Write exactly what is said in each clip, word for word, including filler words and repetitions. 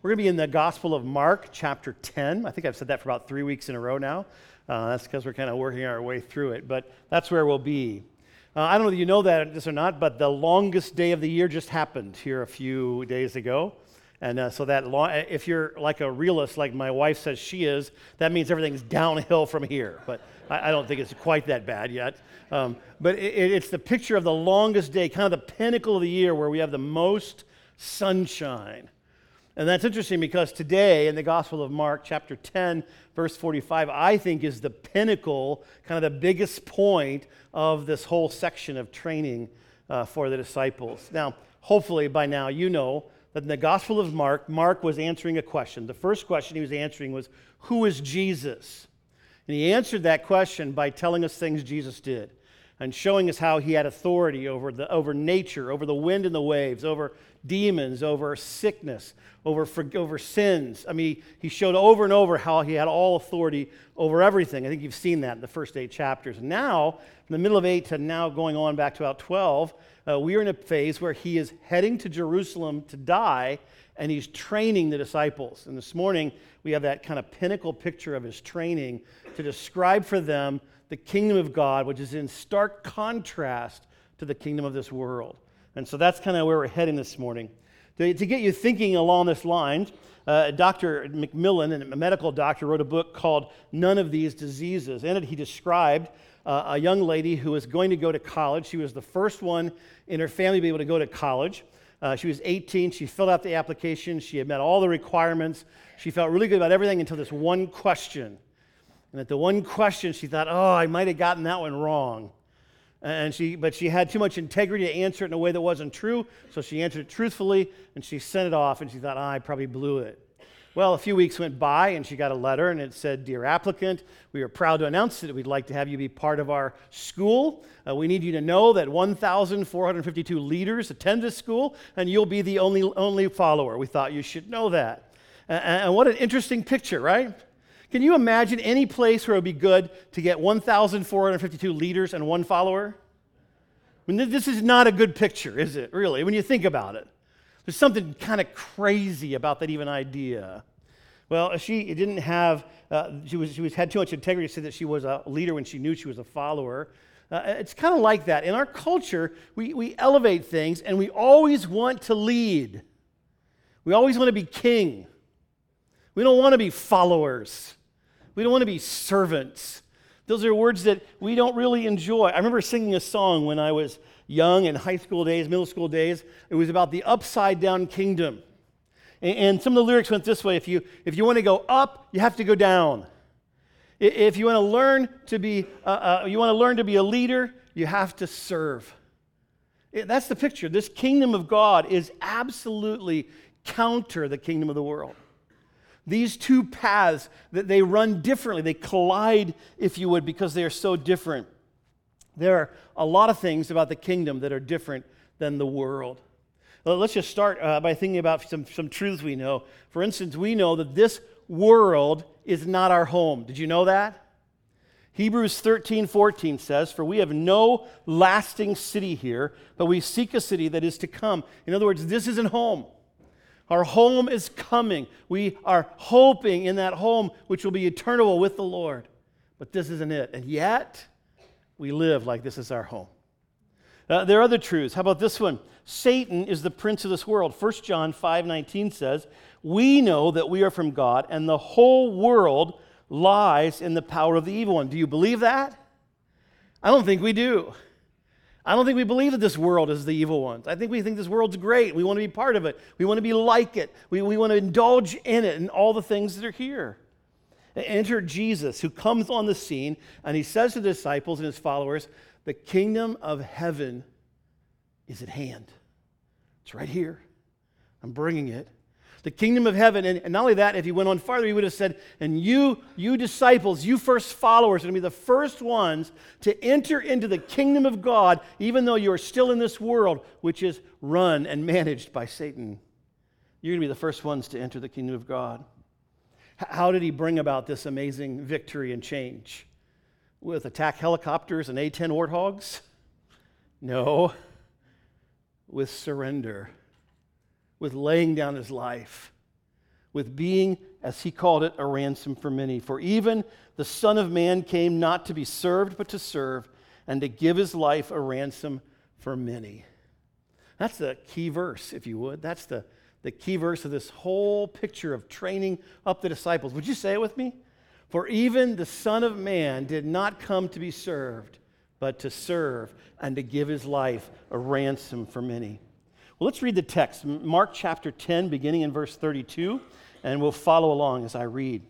We're going to be in the Gospel of Mark, chapter ten. I think I've said that for about three weeks in a row now. Uh, that's because we're kind of working our way through it, but that's where we'll be. Uh, I don't know if you know that this or not, but the longest day of the year just happened here a few days ago. And uh, so that long, if you're like a realist, like my wife says she is, that means everything's downhill from here. But I, I don't think it's quite that bad yet. Um, but it, it's the picture of the longest day, kind of the pinnacle of the year where we have the most sunshine. And that's interesting because today in the Gospel of Mark, chapter ten, verse forty-five, I think is the pinnacle, kind of the biggest point of this whole section of training uh, for the disciples. Now, hopefully by now you know that in the Gospel of Mark, Mark was answering a question. The first question he was answering was, who is Jesus? And he answered that question by telling us things Jesus did and showing us how he had authority over the over nature, over the wind and the waves, over demons, over sickness, over, for, over sins. I mean, he showed over and over how he had all authority over everything. I think you've seen that in the first eight chapters. And now, from the middle of eight to now going on back to about twelve, uh, we are in a phase where he is heading to Jerusalem to die, and he's training the disciples. And this morning, we have that kind of pinnacle picture of his training to describe for them the kingdom of God, which is in stark contrast to the kingdom of this world. And so that's kind of where we're heading this morning. To, to get you thinking along this line, uh, Doctor McMillan, a medical doctor, wrote a book called None of These Diseases. In it, he described uh, a young lady who was going to go to college. She was the first one in her family to be able to go to college. Uh, she was eighteen. She filled out the application. She had met all the requirements. She felt really good about everything until this one question. And at the one question, she thought, oh, I might have gotten that one wrong. And she, but she had too much integrity to answer it in a way that wasn't true, so she answered it truthfully, and she sent it off, and she thought, oh, I probably blew it. Well, a few weeks went by, and she got a letter, and it said, Dear applicant, we are proud to announce that we'd like to have you be part of our school. Uh, we need you to know that one thousand four hundred fifty-two leaders attend this school, and you'll be the only, only follower. We thought you should know that. Uh, and what an interesting picture, right? Can you imagine any place where it would be good to get one thousand four hundred fifty-two leaders and one follower? I mean, this is not a good picture, is it, really, when you think about it? There's something kind of crazy about that even idea. Well, she didn't have, uh, she was she was had too much integrity to say that she was a leader when she knew she was a follower. Uh, it's kind of like that. In our culture, we, we elevate things, and we always want to lead. We always want to be king. We don't want to be followers. We don't want to be servants. Those are words that we don't really enjoy. I remember singing a song when I was young in high school days, middle school days. It was about the upside down kingdom. And, and some of the lyrics went this way. If you, if you want to go up, you have to go down. If you want to learn to be, uh, uh, you want to learn to be a leader, you have to serve. It, that's the picture. This kingdom of God is absolutely counter the kingdom of the world. These two paths, that they run differently. They collide, if you would, because they are so different. There are a lot of things about the kingdom that are different than the world. Well, let's just start uh, by thinking about some, some truths we know. For instance, we know that this world is not our home. Did you know that? Hebrews thirteen fourteen says, For we have no lasting city here, but we seek a city that is to come. In other words, this isn't home. Our home is coming. We are hoping in that home which will be eternal with the Lord. But this isn't it. And yet, we live like this is our home. Uh, there are other truths. How about this one? Satan is the prince of this world. First John five nineteen says, We know that we are from God, and the whole world lies in the power of the evil one. Do you believe that? I don't think we do. I don't think we believe that this world is the evil one. I think we think this world's great. We want to be part of it. We want to be like it. We, we want to indulge in it and all the things that are here. Enter Jesus, who comes on the scene, and he says to the disciples and his followers, the kingdom of heaven is at hand. It's right here. I'm bringing it. The kingdom of heaven, and, and not only that, if he went on farther, he would have said, and you, you disciples, you first followers, are going to be the first ones to enter into the kingdom of God, even though you are still in this world, which is run and managed by Satan. You're going to be the first ones to enter the kingdom of God. H- how did he bring about this amazing victory and change? With attack helicopters and A ten Warthogs? No. With surrender. With laying down his life. with being, as he called it, a ransom for many. For even the Son of Man came not to be served, but to serve, and to give his life a ransom for many. That's the key verse, if you would. That's the, the key verse of this whole picture of training up the disciples. Would you say it with me? For even the Son of Man did not come to be served, but to serve and to give his life a ransom for many. Well, let's read the text. Mark chapter ten, beginning in verse thirty-two, and we'll follow along as I read.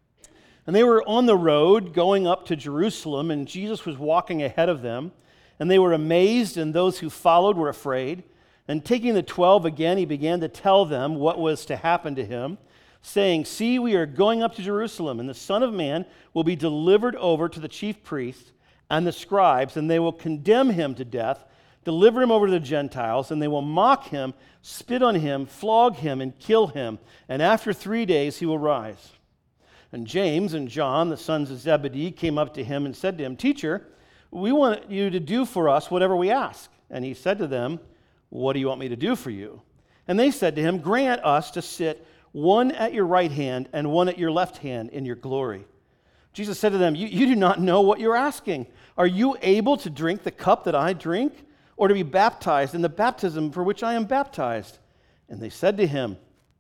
And they were on the road going up to Jerusalem, and Jesus was walking ahead of them. And they were amazed, and those who followed were afraid. And taking the twelve again, he began to tell them what was to happen to him, saying, See, we are going up to Jerusalem, and the Son of Man will be delivered over to the chief priests and the scribes, and they will condemn him to death, deliver him over to the Gentiles, and they will mock him, spit on him, flog him, and kill him. And after three days he will rise. And James and John, the sons of Zebedee, came up to him and said to him, Teacher, we want you to do for us whatever we ask. And he said to them, What do you want me to do for you? And they said to him, Grant us to sit one at your right hand and one at your left hand in your glory. Jesus said to them, you, you do not know what you're asking. Are you able to drink the cup that I drink, or to be baptized in the baptism for which I am baptized? And they said to him,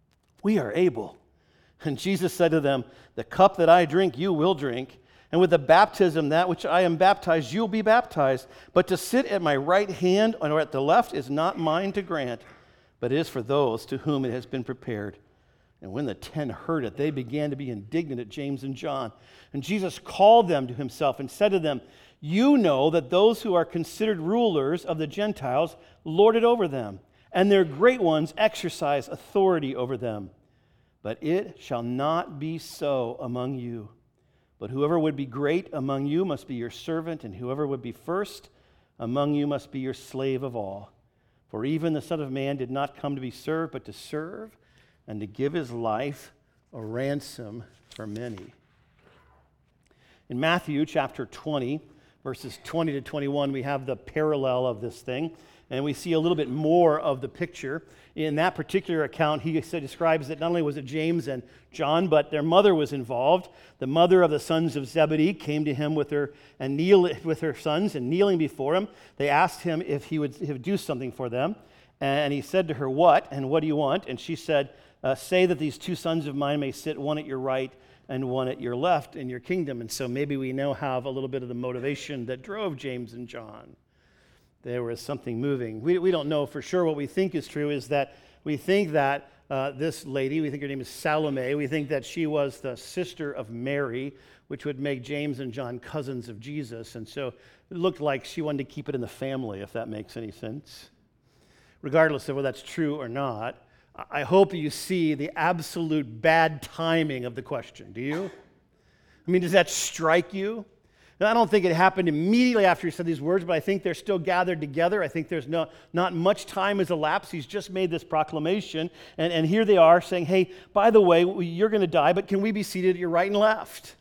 We are able. And Jesus said to them, The cup that I drink you will drink, and with the baptism that which I am baptized you'll be baptized. But to sit at my right hand or at the left is not mine to grant, but it is for those to whom it has been prepared. And when the ten heard it, they began to be indignant at James and John. And Jesus called them to himself and said to them, You know that those who are considered rulers of the Gentiles lord it over them, and their great ones exercise authority over them. But it shall not be so among you. But whoever would be great among you must be your servant, and whoever would be first among you must be your slave of all. For even the Son of Man did not come to be served, but to serve, and to give his life a ransom for many. In Matthew chapter twenty, verses twenty to twenty-one, we have the parallel of this thing, and we see a little bit more of the picture. In that particular account, he describes that not only was it James and John, but their mother was involved. The mother of the sons of Zebedee came to him with her and kneel with her sons, and kneeling before him, they asked him if he would, he would do something for them. And he said to her, What? And what do you want? And she said, uh, Say that these two sons of mine may sit one at your right and one at your left in your kingdom. And so maybe we now have a little bit of the motivation that drove James and John. There was something moving. We, we don't know for sure. What we think is true is that we think that uh, this lady, we think her name is Salome, we think that she was the sister of Mary, which would make James and John cousins of Jesus. And so it looked like she wanted to keep it in the family, if that makes any sense. Regardless of whether that's true or not, I hope you see the absolute bad timing of the question. Do you? I mean, does that strike you? Now, I don't think it happened immediately after he said these words, but I think they're still gathered together. I think there's no, not much time has elapsed. He's just made this proclamation, and, and here they are saying, hey, by the way, you're going to die, but can we be seated at your right and left?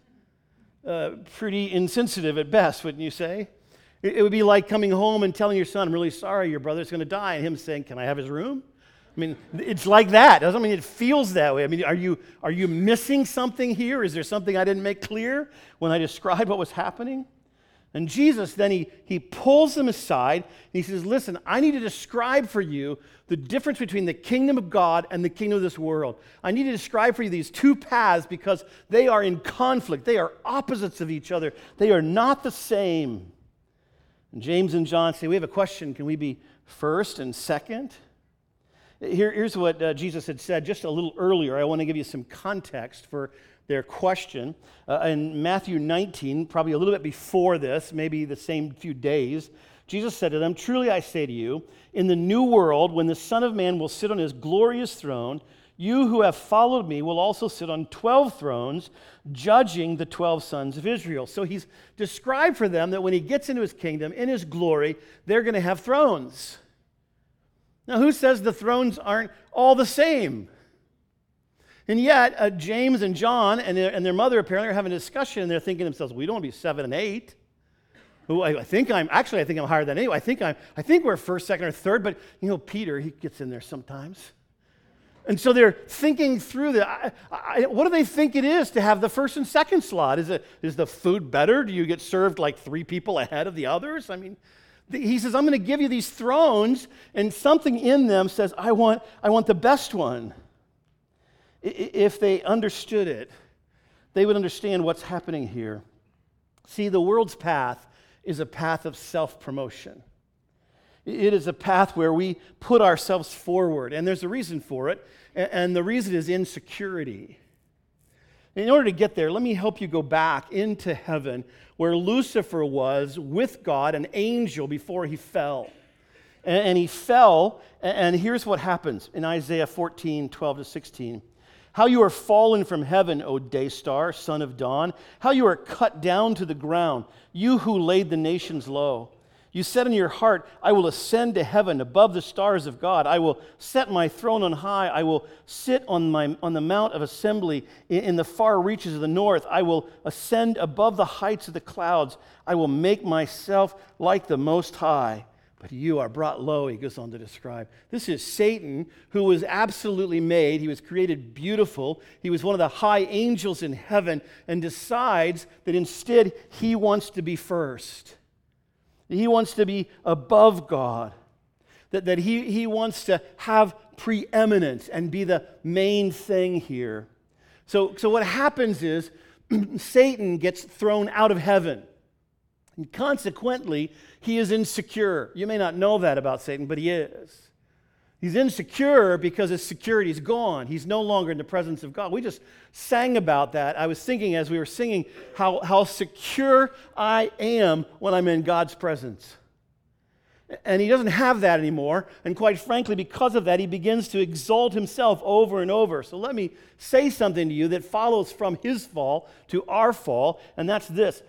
Uh, pretty insensitive at best, wouldn't you say? It, it would be like coming home and telling your son, I'm really sorry, your brother's going to die, and him saying, can I have his room? I mean, it's like that. Doesn't mean it feels that way. I mean, are you are you missing something here? Is there something I didn't make clear when I described what was happening? And Jesus, then he, he pulls them aside, and he says, listen, I need to describe for you the difference between the kingdom of God and the kingdom of this world. I need to describe for you these two paths because they are in conflict. They are opposites of each other. They are not the same. And James and John say, we have a question. Can we be first and second? Here, here's what uh, Jesus had said just a little earlier. I want to give you some context for their question. Uh, in Matthew nineteen, probably a little bit before this, maybe the same few days, Jesus said to them, Truly I say to you, in the new world, when the Son of Man will sit on his glorious throne, you who have followed me will also sit on twelve thrones, judging the twelve sons of Israel. So he's described for them that when he gets into his kingdom, in his glory, they're going to have thrones. Now, who says the thrones aren't all the same? And yet, uh, James and John and their, and their mother apparently are having a discussion, and they're thinking to themselves, we don't want to be seven and eight. Who I, I think I'm, actually, I think I'm higher than any. I think I'm, I think we're first, second, or third, but, you know, Peter, he gets in there sometimes. And so they're thinking through that. I, I, what do they think it is to have the first and second slot? Is it is the food better? Do you get served like three people ahead of the others? I mean, the, he says, I'm going to give you these thrones, and something in them says, I want, I want the best one. I, if they understood it, they would understand what's happening here. See, the world's path is a path of self-promotion. It is a path where we put ourselves forward, and there's a reason for it, and the reason is insecurity. In order to get there, let me help you go back into heaven where Lucifer was with God, an angel, before he fell. And he fell, and here's what happens in Isaiah fourteen, twelve to sixteen. How you are fallen from heaven, O day star, son of dawn. How you are cut down to the ground, you who laid the nations low. You said in your heart, I will ascend to heaven above the stars of God. I will set my throne on high. I will sit on, my, on the mount of assembly in, in the far reaches of the north. I will ascend above the heights of the clouds. I will make myself like the Most High. But you are brought low, he goes on to describe. This is Satan, who was absolutely made. He was created beautiful. He was one of the high angels in heaven, and decides that instead he wants to be first. He wants to be above God. That, that he, he wants to have preeminence and be the main thing here. So, so what happens is Satan gets thrown out of heaven. And consequently, he is insecure. You may not know that about Satan, but he is. He's insecure because his security is gone. He's no longer in the presence of God. We just sang about that. I was thinking as we were singing how, how secure I am when I'm in God's presence. And he doesn't have that anymore. And quite frankly, because of that, he begins to exalt himself over and over. So let me say something to you that follows from his fall to our fall, and that's this.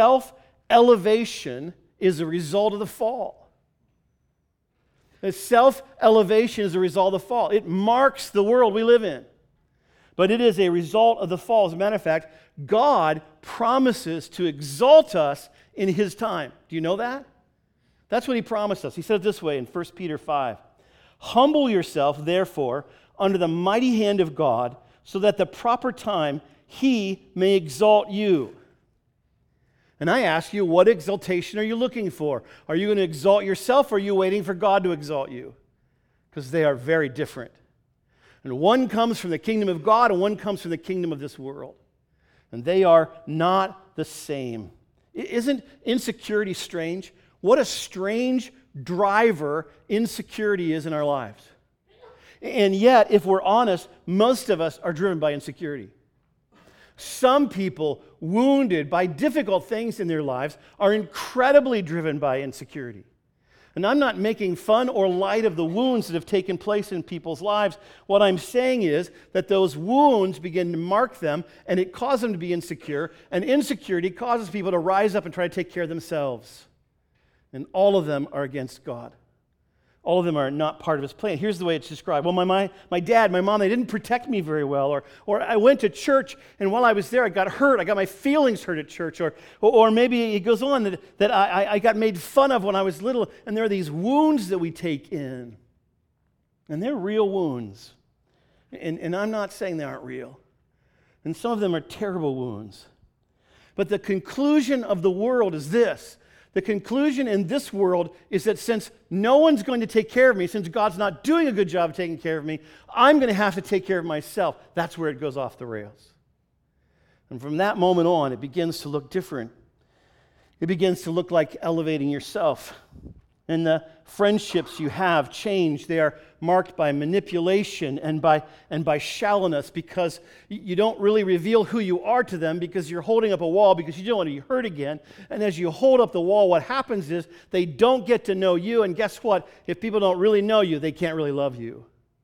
Self-elevation is a result of the fall. Self-elevation is a result of the fall. It marks the world we live in. But it is a result of the fall. As a matter of fact, God promises to exalt us in his time. Do you know that? That's what he promised us. He said it this way in First Peter five. Humble yourself, therefore, under the mighty hand of God, so that at the proper time he may exalt you. And I ask you, what exaltation are you looking for? Are you going to exalt yourself, or are you waiting for God to exalt you? Because they are very different. And one comes from the kingdom of God, and one comes from the kingdom of this world. And they are not the same. Isn't insecurity strange? What a strange driver insecurity is in our lives. And yet, if we're honest, most of us are driven by insecurity. Some people wounded by difficult things in their lives are incredibly driven by insecurity. And I'm not making fun or light of the wounds that have taken place in people's lives. What I'm saying is that those wounds begin to mark them, and it causes them to be insecure, and insecurity causes people to rise up and try to take care of themselves. And all of them are against God. All of them are not part of his plan. Here's the way it's described. Well, my, my, my dad, my mom, they didn't protect me very well. Or, or I went to church, and while I was there, I got hurt. I got my feelings hurt at church. Or, or maybe it goes on that, that I, I got made fun of when I was little. And there are these wounds that we take in. And they're real wounds. And, and I'm not saying they aren't real. And some of them are terrible wounds. But the conclusion of the world is this. The conclusion in this world is that since no one's going to take care of me, since God's not doing a good job of taking care of me, I'm going to have to take care of myself. That's where it goes off the rails. And from that moment on, it begins to look different. It begins to look like elevating yourself. And the friendships you have change. They are marked by manipulation and by, and by shallowness, because you don't really reveal who you are to them because you're holding up a wall because you don't want to be hurt again. And as you hold up the wall, what happens is they don't get to know you. And guess what? If people don't really know you, they can't really love you.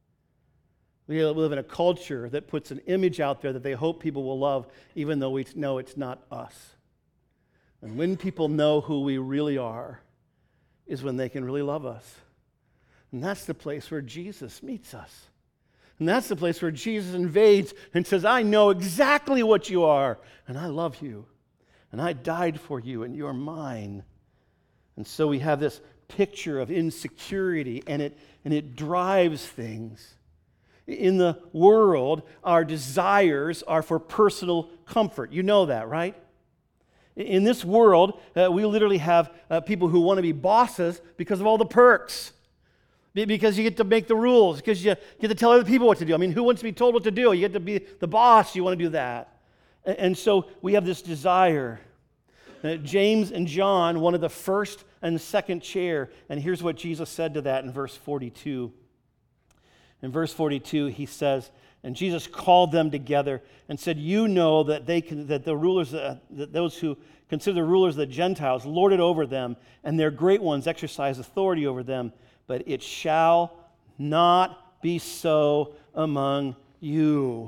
We live in a culture that puts an image out there that they hope people will love, even though we know it's not us. And when people know who we really are, is when they can really love us. And that's the place where Jesus meets us. And that's the place where Jesus invades and says, I know exactly what you are, and I love you, and I died for you, and you're mine. And so we have this picture of insecurity, and it, and it drives things. In the world, our desires are for personal comfort. You know that, right? In this world, uh, we literally have uh, people who want to be bosses because of all the perks. Because you get to make the rules, because you get to tell other people what to do. I mean, who wants to be told what to do? You get to be the boss, you want to do that. And, and so we have this desire. Uh, James and John wanted the first and second chair. And here's what Jesus said to that in verse forty-two. In verse forty-two, he says, and Jesus called them together and said, you know that they can, that the rulers, uh, that those who consider the rulers of the Gentiles lord it over them, and their great ones exercise authority over them. But it shall not be so among you.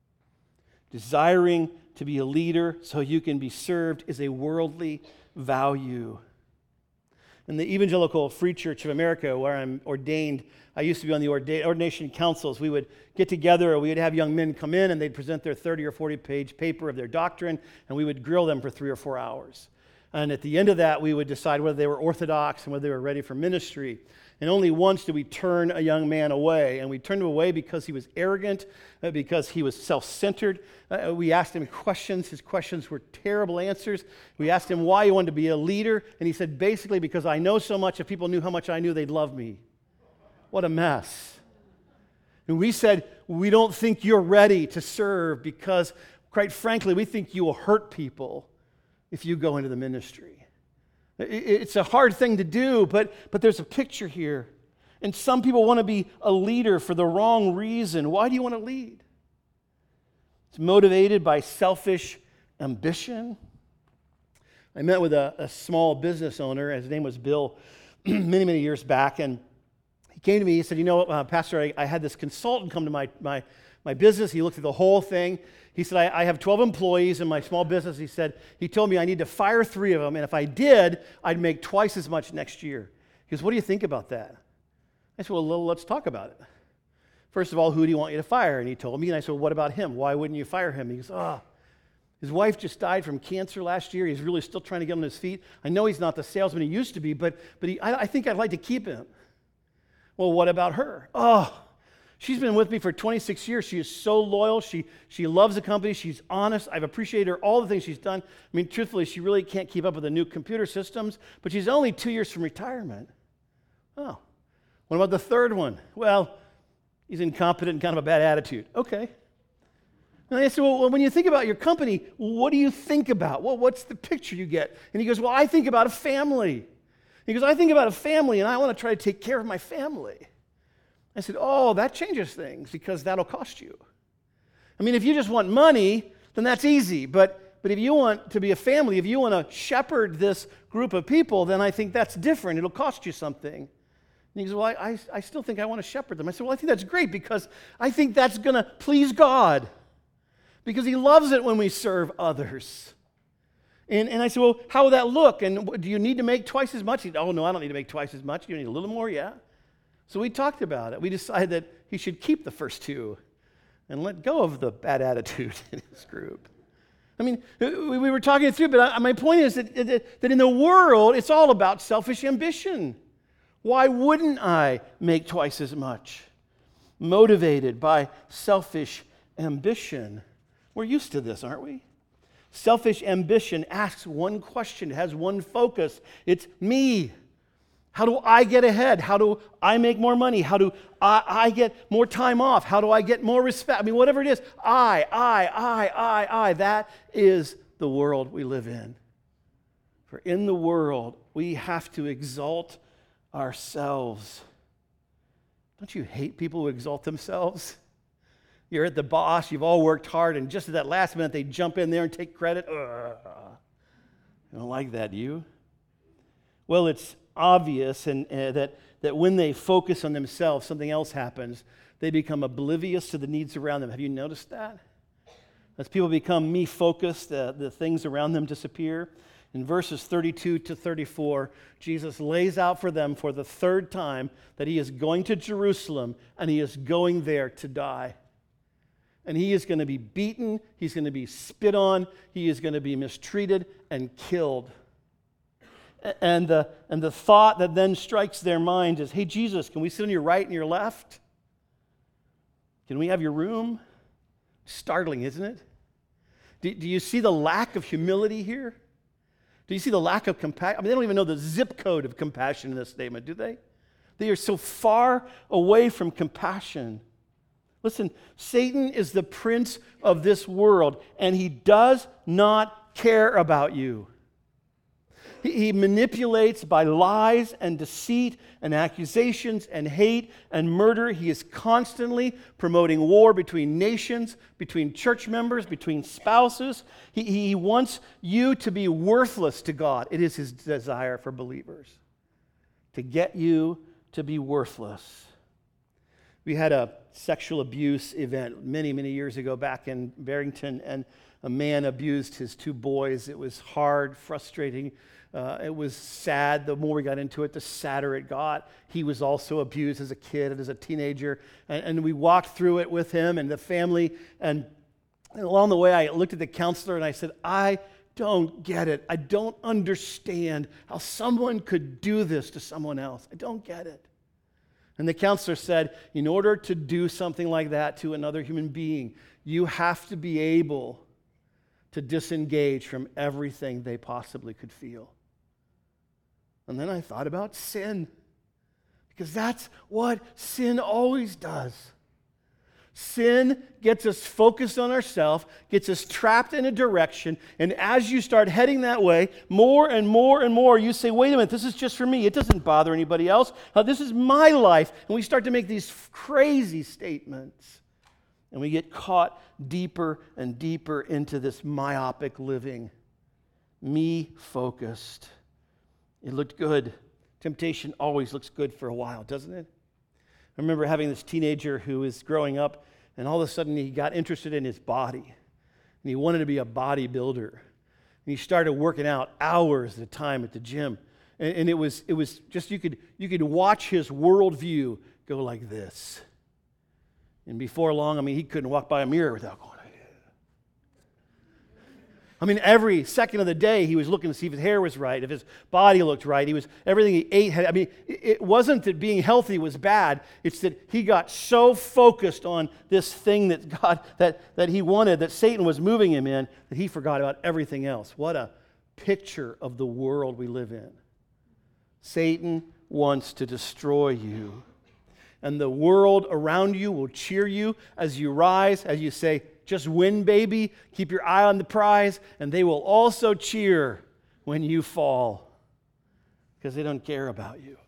Desiring to be a leader so you can be served is a worldly value. In the Evangelical Free Church of America, where I'm ordained, I used to be on the orda- ordination councils. We would get together, or we would have young men come in, and they'd present their thirty or forty page paper of their doctrine, and we would grill them for three or four hours. And at the end of that, we would decide whether they were orthodox and whether they were ready for ministry. And only once did we turn a young man away. And we turned him away because he was arrogant, uh, because he was self-centered. Uh, we asked him questions. His questions were terrible answers. We asked him why he wanted to be a leader. And he said, basically, because I know so much, if people knew how much I knew, they'd love me. What a mess. And we said, we don't think you're ready to serve because, quite frankly, we think you will hurt people if you go into the ministry. It's a hard thing to do, but, but there's a picture here. And some people want to be a leader for the wrong reason. Why do you want to lead? It's motivated by selfish ambition. I met with a, a small business owner. His name was Bill many, many years back. And he came to me. He said, you know, uh, Pastor, I, I had this consultant come to my, my, my business. He looked at the whole thing. He said, I, I have twelve employees in my small business. He said, he told me I need to fire three of them, and if I did, I'd make twice as much next year. He goes, what do you think about that? I said, well, let's talk about it. First of all, who do you want you to fire? And he told me, and I said, well, what about him? Why wouldn't you fire him? He goes, oh, his wife just died from cancer last year. He's really still trying to get on his feet. I know he's not the salesman he used to be, but, but he, I, I think I'd like to keep him. Well, what about her? Oh, she's been with me for twenty-six years. She is so loyal. She, she loves the company. She's honest. I've appreciated her, all the things she's done. I mean, truthfully, she really can't keep up with the new computer systems, but she's only two years from retirement. Oh, what about the third one? Well, he's incompetent and kind of a bad attitude. Okay. And I said, well, when you think about your company, what do you think about? Well, what's the picture you get? And he goes, well, I think about a family. He goes, I think about a family, and I want to try to take care of my family. I said, oh, that changes things because that'll cost you. I mean, if you just want money, then that's easy. But, but if you want to be a family, if you want to shepherd this group of people, then I think that's different. It'll cost you something. And he goes, well, I, I, I still think I want to shepherd them. I said, well, I think that's great because I think that's going to please God because he loves it when we serve others. And, and I said, well, how will that look? And do you need to make twice as much? He said, oh, no, I don't need to make twice as much. You need a little more, yeah. So we talked about it. We decided that he should keep the first two and let go of the bad attitude in his group. I mean, we were talking it through, but my point is that, that in the world, it's all about selfish ambition. Why wouldn't I make twice as much? Motivated by selfish ambition. We're used to this, aren't we? Selfish ambition asks one question. It has one focus. It's me. How do I get ahead? How do I make more money? How do I, I get more time off? How do I get more respect? I mean, whatever it is, I, I, I, I, I. That is the world we live in. For in the world, we have to exalt ourselves. Don't you hate people who exalt themselves? You're at the boss, you've all worked hard, and just at that last minute, they jump in there and take credit. Ugh. You don't like that, do you? Well, it's obvious and uh, that, that when they focus on themselves, something else happens. They become oblivious to the needs around them. Have you noticed that? As people become me-focused, uh, the things around them disappear. In verses thirty-two to thirty-four, Jesus lays out for them for the third time that he is going to Jerusalem and he is going there to die. And he is going to be beaten, he's going to be spit on, he is going to be mistreated and killed. And the, and the thought that then strikes their mind is, hey, Jesus, can we sit on your right and your left? Can we have your room? Startling, isn't it? Do, do you see the lack of humility here? Do you see the lack of compassion? I mean, they don't even know the zip code of compassion in this statement, do they? They are so far away from compassion. Listen, Satan is the prince of this world, and he does not care about you. He, he manipulates by lies and deceit and accusations and hate and murder. He is constantly promoting war between nations, between church members, between spouses. He, he wants you to be worthless to God. It is his desire for believers, to get you to be worthless. We had a sexual abuse event many, many years ago back in Barrington, and a man abused his two boys. It was hard, frustrating. Uh, it was sad. The more we got into it, the sadder it got. He was also abused as a kid and as a teenager. And, and we walked through it with him and the family. And, and along the way, I looked at the counselor and I said, I don't get it. I don't understand how someone could do this to someone else. I don't get it. And the counselor said, in order to do something like that to another human being, you have to be able to disengage from everything they possibly could feel. And then I thought about sin, because that's what sin always does. Sin gets us focused on ourselves, gets us trapped in a direction, and as you start heading that way, more and more and more, you say, wait a minute, this is just for me. It doesn't bother anybody else. Uh, this is my life. And we start to make these crazy statements, and we get caught deeper and deeper into this myopic living, me-focused. It looked good. Temptation always looks good for a while, doesn't it? I remember having this teenager who was growing up, and all of a sudden he got interested in his body, and he wanted to be a bodybuilder. And he started working out hours at a time at the gym, and, and it was it was just you could you could watch his worldview go like this. And before long, I mean, he couldn't walk by a mirror without going. I mean, every second of the day, he was looking to see if his hair was right, if his body looked right. He was everything he ate had. I mean, it wasn't that being healthy was bad. It's that he got so focused on this thing that God that that he wanted, that Satan was moving him in, that he forgot about everything else. What a picture of the world we live in. Satan wants to destroy you, and the world around you will cheer you as you rise, as you say, just win, baby. Keep your eye on the prize. And they will also cheer when you fall, because they don't care about you.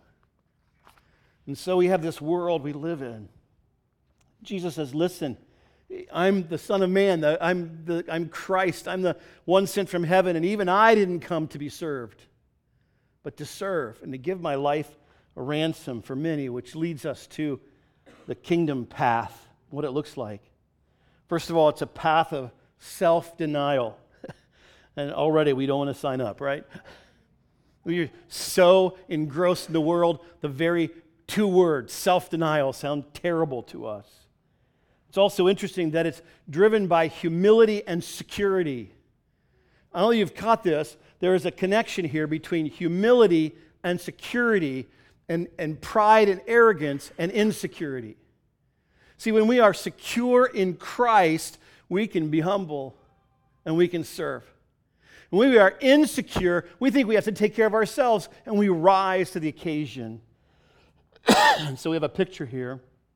And so we have this world we live in. Jesus says, listen, I'm the Son of Man. I'm, the, I'm Christ. I'm the one sent from heaven. And even I didn't come to be served, but to serve and to give my life a ransom for many, which leads us to the kingdom path, what it looks like. First of all, it's a path of self-denial. And already we don't want to sign up, right? We're so engrossed in the world, the very two words, self-denial, sound terrible to us. It's also interesting that it's driven by humility and security. I don't know if you've caught this. There is a connection here between humility and security, and, and pride and arrogance and insecurity. See, when we are secure in Christ, we can be humble and we can serve. When we are insecure, we think we have to take care of ourselves, and we rise to the occasion. And so we have a picture here.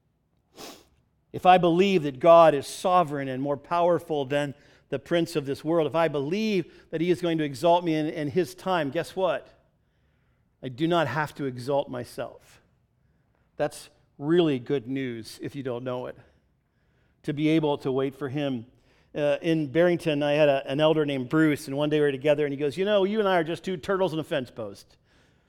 If I believe that God is sovereign and more powerful than the prince of this world, if I believe that he is going to exalt me in, in his time, guess what? I do not have to exalt myself. That's really good news if you don't know it. To be able to wait for him. Uh, in Barrington, I had a, an elder named Bruce, and one day we were together, and he goes, you know, you and I are just two turtles in a fence post.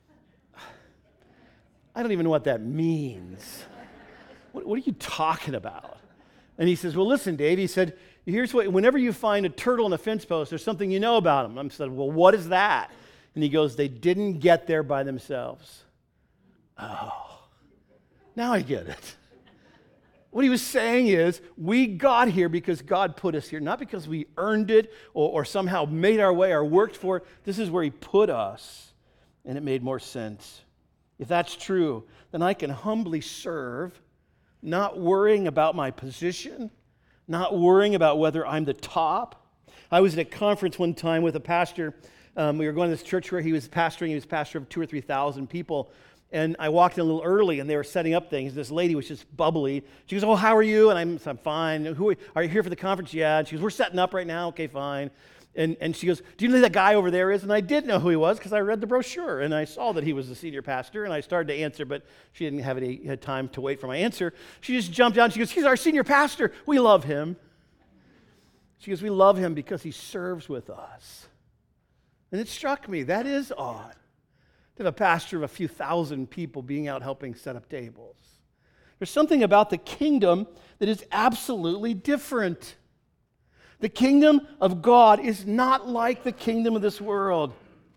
I don't even know what that means. What, what are you talking about? And he says, well, listen, Dave, he said, here's what, whenever you find a turtle in a fence post, there's something you know about them. I said, well, what is that? And he goes, they didn't get there by themselves. Oh. Now I get it. What he was saying is, we got here because God put us here, not because we earned it or, or somehow made our way or worked for it. This is where he put us, and it made more sense. If that's true, then I can humbly serve, not worrying about my position, not worrying about whether I'm the top. I was at a conference one time with a pastor. Um, we were going to this church where he was pastoring. He was pastor of two or three thousand people. And I walked in a little early, and they were setting up things. This lady was just bubbly. She goes, "Oh, how are you?" And I'm, I'm fine. Who are, are you here for the conference? Yeah. And she goes, "We're setting up right now." Okay, fine. And and she goes, "Do you know who that guy over there is?" And I did know who he was because I read the brochure, and I saw that he was the senior pastor. And I started to answer, but she didn't have any had time to wait for my answer. She just jumped down. She goes, "He's our senior pastor. We love him." She goes, "We love him because he serves with us." And it struck me, that is odd. To have a pastor of a few thousand people being out helping set up tables. There's something about the kingdom that is absolutely different. The kingdom of God is not like the kingdom of this world.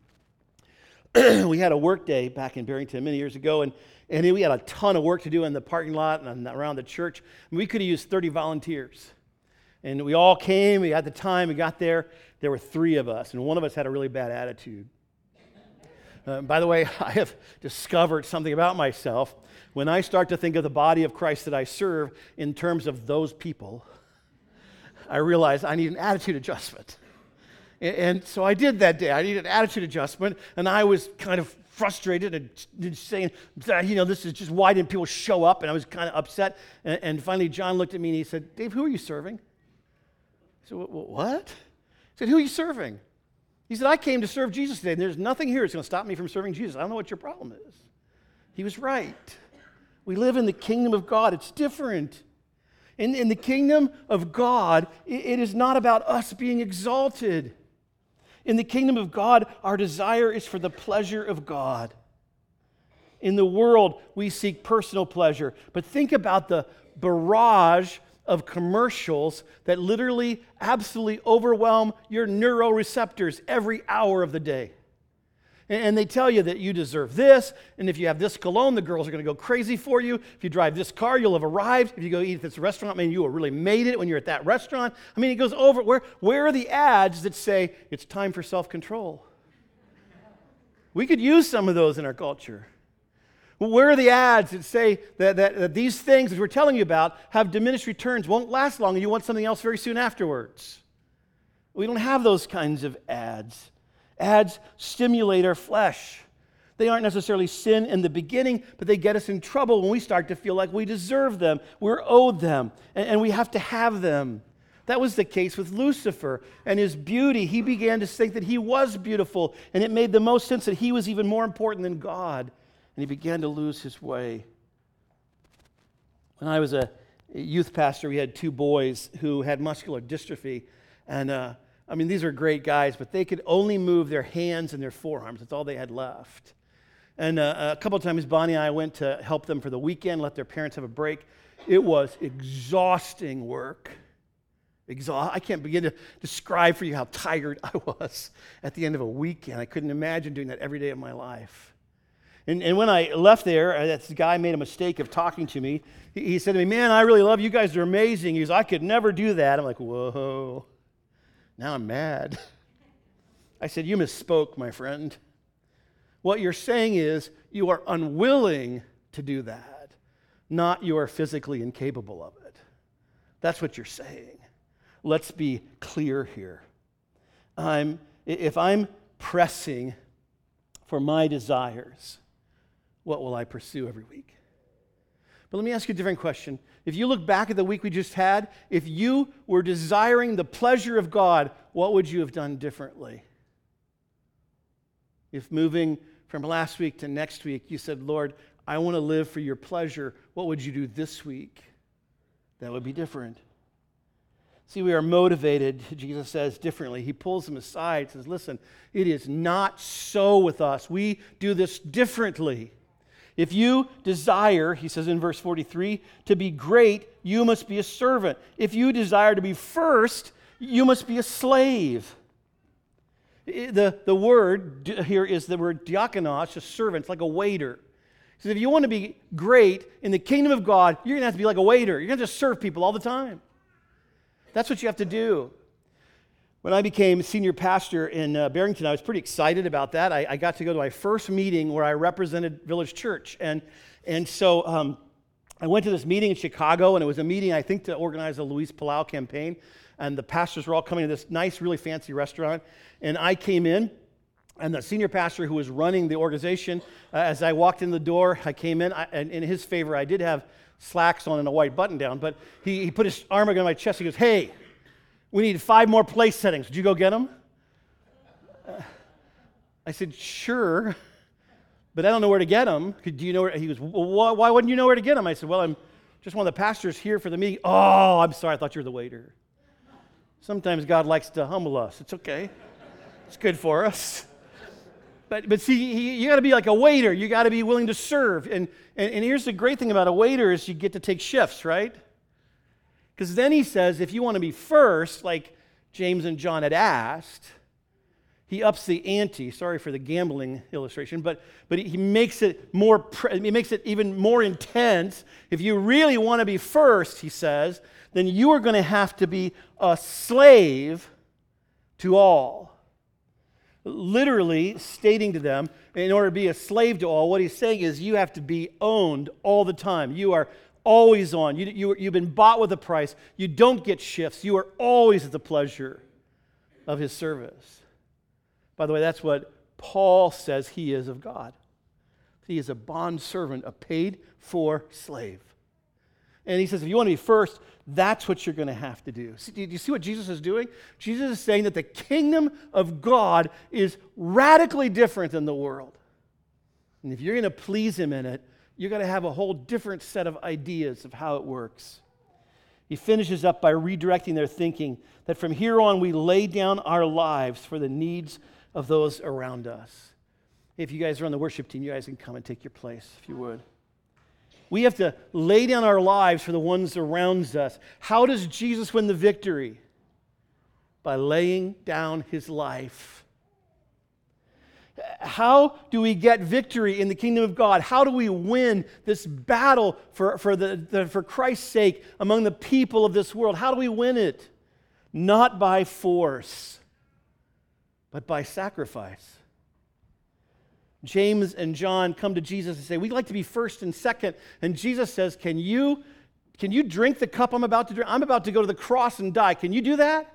We had a work day back in Barrington many years ago, and, and we had a ton of work to do in the parking lot and around the church. And we could have used thirty volunteers. And we all came, we had the time, we got there. There were three of us, and one of us had a really bad attitude. Uh, by the way, I have discovered something about myself. When I start to think of the body of Christ that I serve in terms of those people, I realize I need an attitude adjustment. And, and so I did that day. I needed an attitude adjustment, and I was kind of frustrated and saying, you know, this is just, why didn't people show up? And I was kind of upset. And, and finally, John looked at me and he said, "Dave, who are you serving?" I said, "What?" He said, "Who are you serving?" He said, "I came to serve Jesus today, and there's nothing here that's going to stop me from serving Jesus. I don't know what your problem is." He was right. We live in the kingdom of God. It's different. In, in the kingdom of God, it, it is not about us being exalted. In the kingdom of God, our desire is for the pleasure of God. In the world, we seek personal pleasure. But think about the barrage of commercials that literally absolutely overwhelm your neuroreceptors every hour of the day. And they tell you that you deserve this, and if you have this cologne, the girls are going to go crazy for you. If you drive this car, you'll have arrived. If you go eat at this restaurant, man, you will really made it when you're at that restaurant. I mean, it goes over. Where, where are the ads that say it's time for self-control? We could use some of those in our culture. Where are the ads that say that, that, that these things that we're telling you about have diminished returns, won't last long, and you want something else very soon afterwards? We don't have those kinds of ads. Ads stimulate our flesh. They aren't necessarily sin in the beginning, but they get us in trouble when we start to feel like we deserve them, we're owed them, and, and we have to have them. That was the case with Lucifer and his beauty. He began to think that he was beautiful, and it made the most sense that he was even more important than God. And he began to lose his way. When I was a youth pastor, we had two boys who had muscular dystrophy. And, uh, I mean, these are great guys, but they could only move their hands and their forearms. That's all they had left. And uh, a couple of times, Bonnie and I went to help them for the weekend, let their parents have a break. It was exhausting work. Exhaust- I can't begin to describe for you how tired I was at the end of a weekend. I couldn't imagine doing that every day of my life. And, and when I left there, uh, this guy made a mistake of talking to me. He, he said to me, "Man, I really love you. You guys are amazing." He goes, "I could never do that." I'm like, whoa. Now I'm mad. I said, "You misspoke, my friend. What you're saying is you are unwilling to do that, not you are physically incapable of it. That's what you're saying. Let's be clear here. I'm, if I'm pressing for my desires, what will I pursue every week?" But let me ask you a different question. If you look back at the week we just had, if you were desiring the pleasure of God, what would you have done differently? If moving from last week to next week, you said, "Lord, I want to live for your pleasure," what would you do this week? That would be different. See, we are motivated, Jesus says, differently. He pulls them aside and says, "Listen, it is not so with us. We do this differently. If you desire," he says in verse forty-three, "to be great, you must be a servant. If you desire to be first, you must be a slave." The, the word here is the word diakonos, a servant, like a waiter. He says, if you want to be great in the kingdom of God, you're going to have to be like a waiter. You're going to just serve people all the time. That's what you have to do. When I became senior pastor in uh, Barrington, I was pretty excited about that. I, I got to go to my first meeting where I represented Village Church. And, and so um, I went to this meeting in Chicago, and it was a meeting, I think, to organize the Luis Palau campaign. And the pastors were all coming to this nice, really fancy restaurant. And I came in, and the senior pastor who was running the organization, uh, as I walked in the door, I came in, I, and in his favor, I did have slacks on and a white button down, but he, he put his arm around my chest. He goes, "Hey, we need five more place settings. Would you go get them?" Uh, I said, "Sure, but I don't know where to get them. Do you know where?" He goes, well, "Why wouldn't you know where to get them?" I said, "Well, I'm just one of the pastors here for the meeting." "Oh, I'm sorry. I thought you were the waiter." Sometimes God likes to humble us. It's okay. It's good for us. But but see, you, you got to be like a waiter. You got to be willing to serve. And, and and here's the great thing about a waiter is you get to take shifts, right? Because then he says, if you want to be first, like James and John had asked, he ups the ante. Sorry for the gambling illustration, but but he makes it more. He makes it even more intense. If you really want to be first, he says, then you are going to have to be a slave to all. Literally stating to them, in order to be a slave to all, what he's saying is you have to be owned all the time. You are always on. You, you, you've been bought with a price. You don't get shifts. You are always at the pleasure of his service. By the way, that's what Paul says he is of God. He is a bondservant, a paid-for slave. And he says, if you want to be first, that's what you're going to have to do. See, do you see what Jesus is doing? Jesus is saying that the kingdom of God is radically different than the world. And if you're going to please him in it, you're going to have a whole different set of ideas of how it works. He finishes up by redirecting their thinking that from here on we lay down our lives for the needs of those around us. If you guys are on the worship team, you guys can come and take your place, if you would. We have to lay down our lives for the ones around us. How does Jesus win the victory? By laying down his life. How do we get victory in the kingdom of God? How do we win this battle for, for, the, the, for Christ's sake among the people of this world? How do we win it? Not by force, but by sacrifice. James and John come to Jesus and say, we'd like to be first and second. And Jesus says, can you, can you drink the cup I'm about to drink? I'm about to go to the cross and die. Can you do that?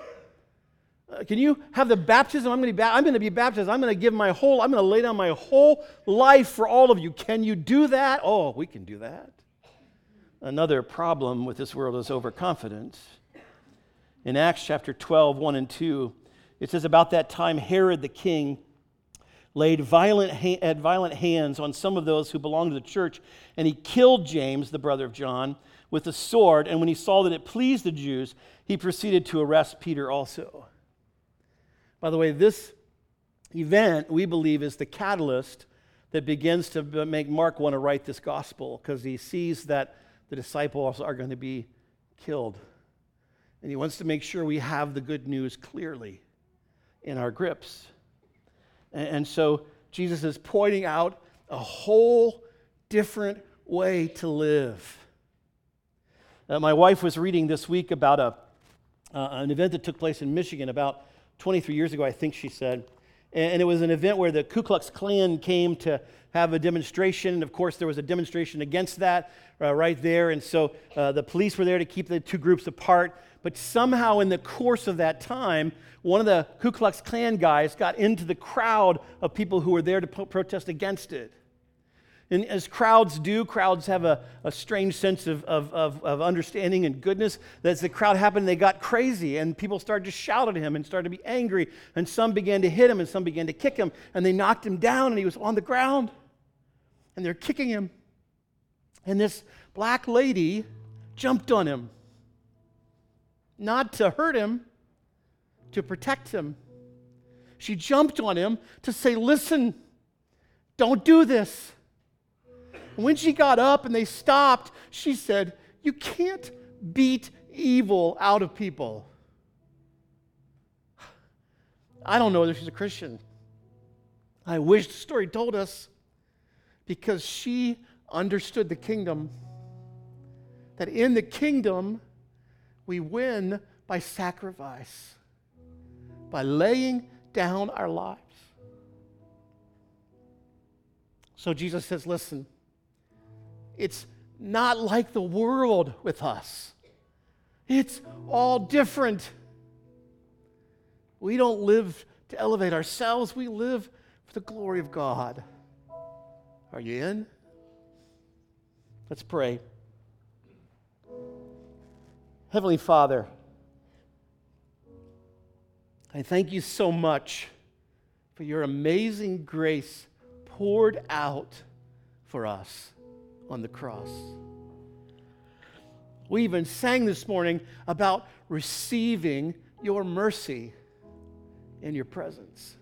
Uh, can you have the baptism? I'm going to be, I'm going to be baptized. I'm going to give my whole, I'm going to lay down my whole life for all of you. Can you do that? Oh, we can do that. Another problem with this world is overconfidence. In Acts chapter twelve, one and two, it says, about that time Herod the king laid violent ha- had violent hands on some of those who belonged to the church, and he killed James, the brother of John, with a sword. And when he saw that it pleased the Jews, he proceeded to arrest Peter also. By the way, this event, we believe, is the catalyst that begins to make Mark want to write this gospel, because he sees that the disciples are going to be killed. And he wants to make sure we have the good news clearly in our grips. And so Jesus is pointing out a whole different way to live. Uh, my wife was reading this week about a uh, an event that took place in Michigan about twenty-three years ago, I think she said. And it was an event where the Ku Klux Klan came to have a demonstration. And of course, there was a demonstration against that uh, right there. And so uh, the police were there to keep the two groups apart. But somehow in the course of that time, one of the Ku Klux Klan guys got into the crowd of people who were there to po- protest against it. And as crowds do, crowds have a, a strange sense of, of, of, of understanding and goodness. As the crowd happened, they got crazy, and people started to shout at him and started to be angry. And some began to hit him, and some began to kick him, and they knocked him down, and he was on the ground. And they're kicking him. And this black lady jumped on him. Not to hurt him, to protect him. She jumped on him to say, listen, don't do this. When she got up and they stopped, she said, you can't beat evil out of people. I don't know whether she's a Christian. I wish the story told us, because she understood the kingdom. That in the kingdom, we win by sacrifice, by laying down our lives. So Jesus says, listen, it's not like the world with us. It's all different. We don't live to elevate ourselves. We live for the glory of God. Are you in? Let's pray. Heavenly Father, I thank you so much for your amazing grace poured out for us on the cross. We even sang this morning about receiving your mercy in your presence.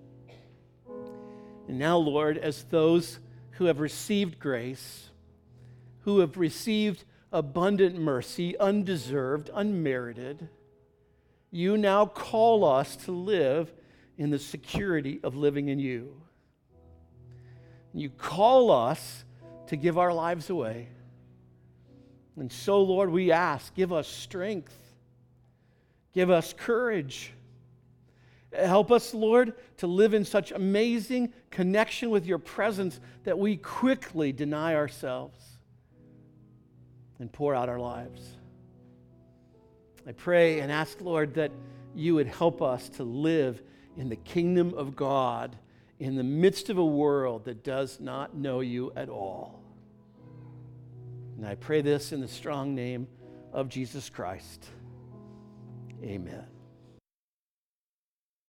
And now, Lord, as those who have received grace, who have received abundant mercy, undeserved, unmerited, you now call us to live in the security of living in you. You call us to give our lives away. And so, Lord, we ask, give us strength. Give us courage. Help us, Lord, to live in such amazing connection with your presence that we quickly deny ourselves and pour out our lives. I pray and ask, Lord, that you would help us to live in the kingdom of God in the midst of a world that does not know you at all. And I pray this in the strong name of Jesus Christ. Amen.